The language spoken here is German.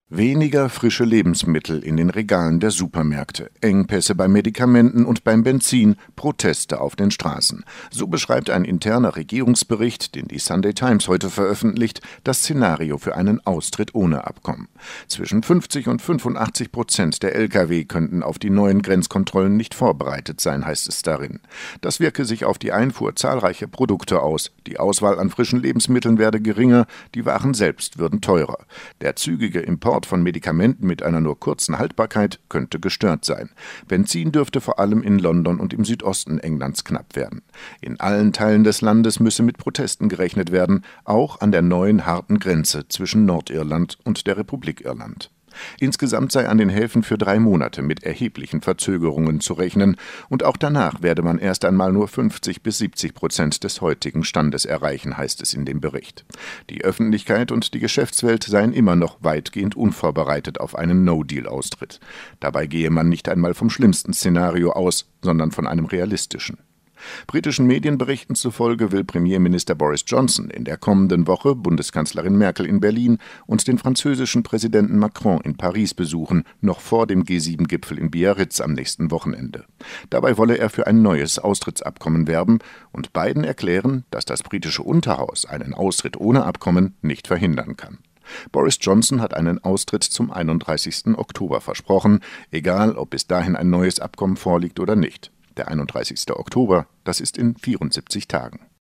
Weniger frische Lebensmittel in den Regalen der Supermärkte, Engpässe bei Medikamenten und beim Benzin, Proteste auf den Straßen. So beschreibt ein interner Regierungsbericht, den die Sunday Times heute veröffentlicht, das Szenario für einen Austritt ohne Abkommen. Zwischen 50 und 85% der Lkw könnten auf die neuen Grenzkontrollen nicht vorbereitet sein, heißt es darin. Das wirke sich auf die Einfuhr zahlreicher Produkte aus. Die Auswahl an frischen Lebensmitteln werde geringer, die Waren selbst würden teurer. Der zügige Import von Medikamenten mit einer nur kurzen Haltbarkeit könnte gestört sein. Benzin dürfte vor allem in London und im Südosten Englands knapp werden. In allen Teilen des Landes müsse mit Protesten gerechnet werden, auch an der neuen harten Grenze zwischen Nordirland und der Republik Irland. Insgesamt sei an den Häfen für 3 Monate mit erheblichen Verzögerungen zu rechnen, und auch danach werde man erst einmal nur 50-70% des heutigen Standes erreichen, heißt es in dem Bericht. Die Öffentlichkeit und die Geschäftswelt seien immer noch weitgehend unvorbereitet auf einen No-Deal-Austritt. Dabei gehe man nicht einmal vom schlimmsten Szenario aus, sondern von einem realistischen. Britischen Medienberichten zufolge will Premierminister Boris Johnson in der kommenden Woche Bundeskanzlerin Merkel in Berlin und den französischen Präsidenten Macron in Paris besuchen, noch vor dem G7-Gipfel in Biarritz am nächsten Wochenende. Dabei wolle er für ein neues Austrittsabkommen werben und beiden erklären, dass das britische Unterhaus einen Austritt ohne Abkommen nicht verhindern kann. Boris Johnson hat einen Austritt zum 31. Oktober versprochen, egal ob bis dahin ein neues Abkommen vorliegt oder nicht. Der 31. Oktober, das ist in 74 Tagen.